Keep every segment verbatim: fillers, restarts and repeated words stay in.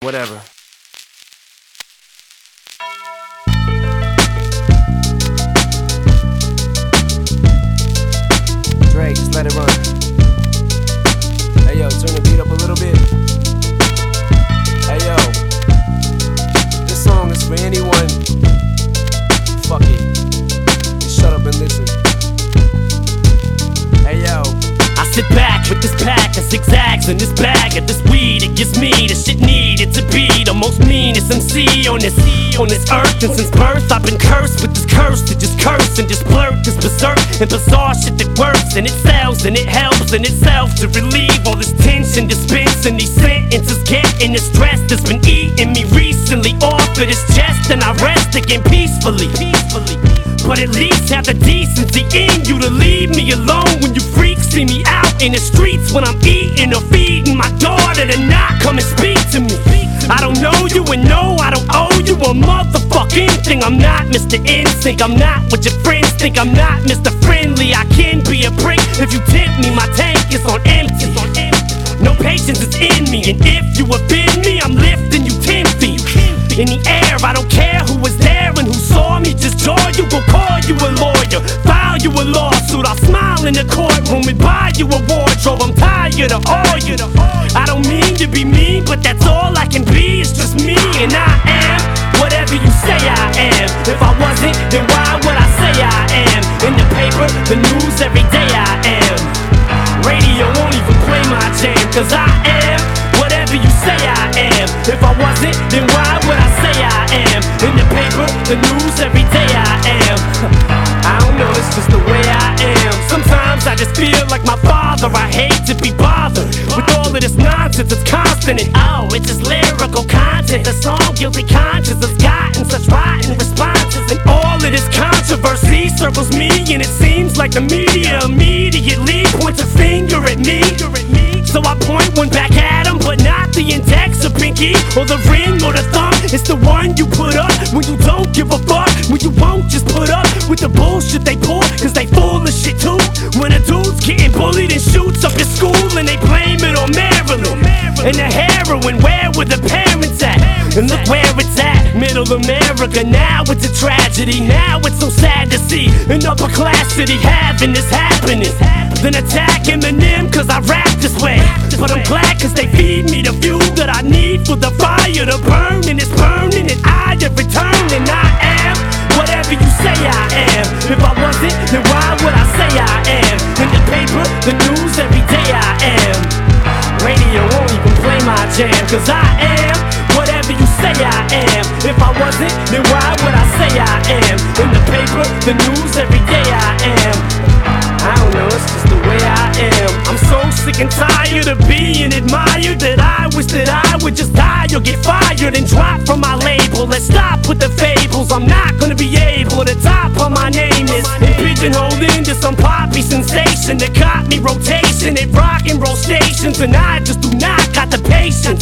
whatever. Dre, just let it run. Hey yo, turn the beat up a little bit. Hey yo, this song is for anyone. Fuck it, just shut up and listen. Hey yo, I sit back with this pack of zigzags and this bag of this weed. It gives me the shit needed to be the most meanest M C on this on this earth. And since birth I've been cursed with this curse to just curse and just blurt this berserk and bizarre shit that works and it sells and it helps in itself to relieve all this tension, dispensing these sentences, getting the stress that's been eating me recently off of this chest, and I rest again peacefully. Peacefully. But at least have the decency in you to leave me alone when you freaks see me out in the streets when I'm eating or feeding my daughter to not come and speak to me. I don't know you and no, I don't owe you a motherfucking thing. I'm not Mister Instinct, I'm not what your friends think. I'm not Mister Friendly, I can be a prick if you tempt me. My tank is on empty. No patience is in me, and if you offend me, I'm lifting you ten feet in the air. I don't care who was there and who saw me, just joy you. Will call you a lawyer, file you a lawsuit. I'll smile in the courtroom and buy you a wardrobe. I'm tired of all you. I don't mean to be mean, but that's all I can be. It's just me, and I am whatever you say I am. If I wasn't, then why would I say I am? In the paper, the news, every day I am. Radio won't even play my jam, cause I am whatever you say I am. If I wasn't, then why would I say I am? In the paper, the news, every day I am. I don't know, it's just the way I am. Sometimes I just feel like my father. I hate to be bothered with all of this nonsense. It's constant and oh, it's just lyrical content. The song Guilty Conscience has gotten such rotten responses, and all of this controversy circles me, and it seems like the media immediately points a finger at me. So I point one back at him, but not the index or pinky or the ring or the thumb. It's the one you put up when you don't give a fuck, when you won't just put up with the bullshit they pull, cause they full of shit too. When a dude's getting bullied and shoots up his school and they blame it on Maryland and the heroin, where were the parents at? And look where it's at, middle America. Now it's a tragedy, now it's so sad to see an upper class city having this happening. Then attack Eminem cause I rap this way, but I'm glad cause they feed me the fuel that I need for the fire to burn, and it's burning and I have returned, and I am whatever you say I am. If I wasn't, then why would I say I am? In the paper, the news, every day I am. Radio won't even play my jam, cause I am whatever you say I am. If I wasn't, then why would I say I am? In the paper, the news, every day I am. I don't know, it's just the way I am. I'm so sick and tired of being admired that I wish that I would just die or get fired and drop from my label. Let's stop with the fables, I'm not gonna be able to top on my name is and pigeonholed into some poppy sensation that caught me rotation at rock and roll stations, and I just do not got the patience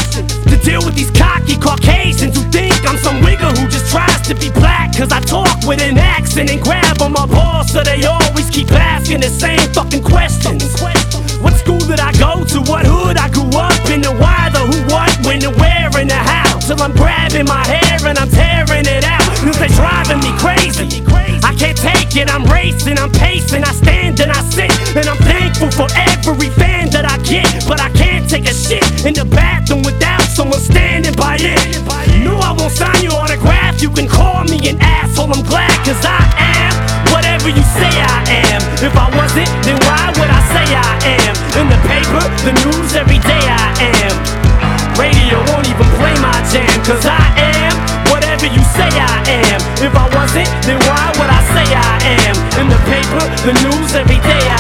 to deal with these cocky Caucasians who think I'm some wigger who just tries to be black cause I talk with an accent and grab on my balls, so they always keep asking the same fucking questions. What school did I go to? What hood I grew up in? And why, the who, what, when, and where, and the how? Till I'm grabbing my hair and I'm tearing it out cause they driving me crazy. I can't take it, I'm racing, I'm pacing, I stand and I sit, and I'm thankful for every fan that I get, but I can't take a shit in the bathroom without someone standing by it. No, I won't sign your autograph, you can call me an asshole, I'm glad cause I am whatever you say I am. If I wasn't, then why would I say I am? In the paper, the news, every day I am. Radio won't even play my jam, cause I am whatever you say I am. If I wasn't, then why would I say I am? In the paper, the news, every day I am.